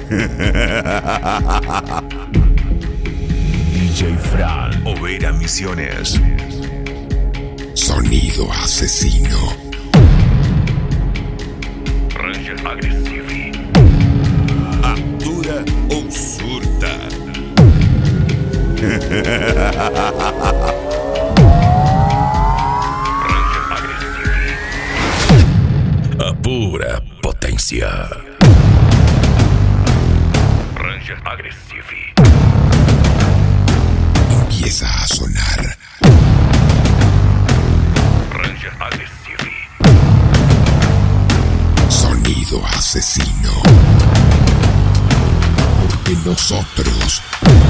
DJ Fran, Oveira Misiones. Sonido asesino. Ranger Agressivi. Atura ou surta. Ranger Agressivi. A pura potência. Ranger Agressivi. Empieza a sonar. Ranger Agressivi. Sonido asesino. Porque nosotros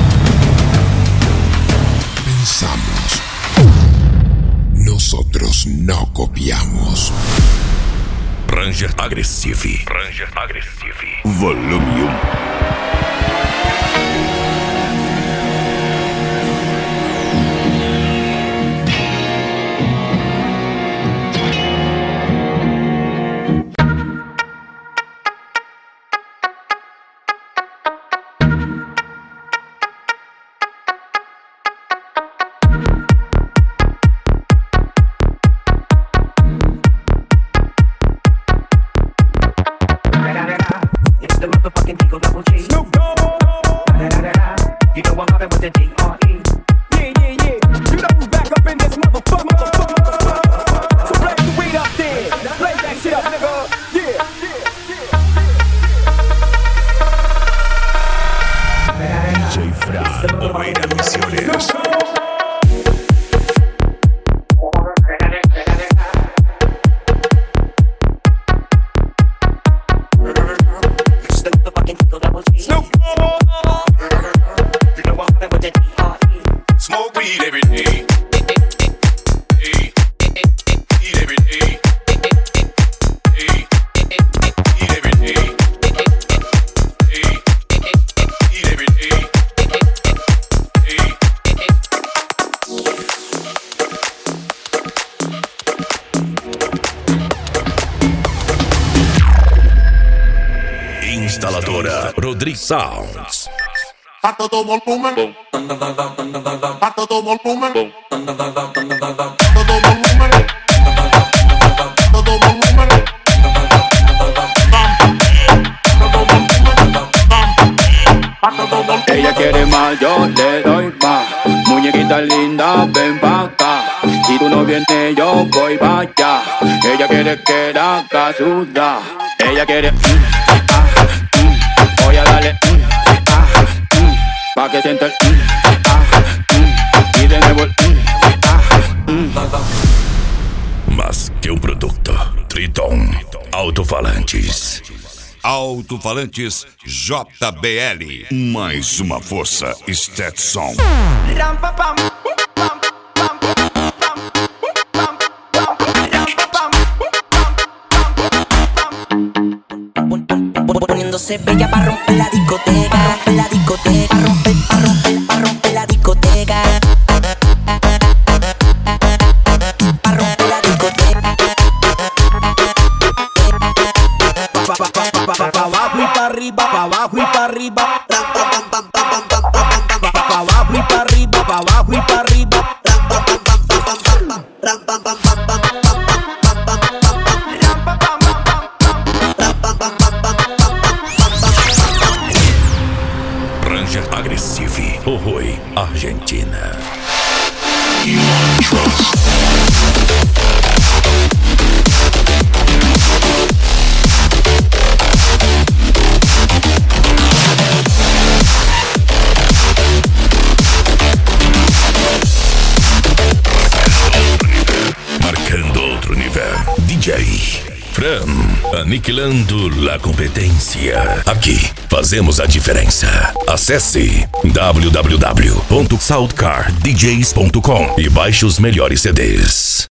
pensamos. Nosotros no copiamos. Ranger Agressivi. Ranger Agressivi. Volume 1. It's the motherfucking Eagle Double G. Snoop Dogg. You know I'm mobbing with the D.R.E. Yeah. You know who's back up in this motherfucker. So play the weed up there. Play that shit up, nigga. Yeah. DJ Fran, Oveira Misiones. It's the motherfucking Eagle Double G. Snoop Dogg. You know I'm mobbing with the D.R.E. Smoke weed every day. Eat every day. Eat every day. Eat every day. Instaladora Rodrigues Sounds. A todo volumen. A todo volumen. A todo volumen. A todo volumen. Ella quiere más, yo le doy más. Muñequita linda, ven pa' acá. Si tú no vienes, yo voy pa' allá. Ella quiere que la casuda. Ella quiere voy a darle pa' que sienta el y de nuevo el Mas que um produto. Triton Alto-Falantes. Alto-Falantes JBL. Mais uma força Stetson. Poniéndose bella pa' romper la discoteca, la discoteca, romper la discoteca, pa' romper la discoteca. Pa' abajo y pa' arriba, pa' abajo y pa' arriba. Pa' abajo y pa' arriba, pa' abajo y pa' arriba. Ranger Agressivi. Oi, Argentina. Marcando outro nível. DJ Fran, aniquilando a competência. Aqui fazemos a diferença. Acesse www.soundcardjs.com e baixe os melhores CDs.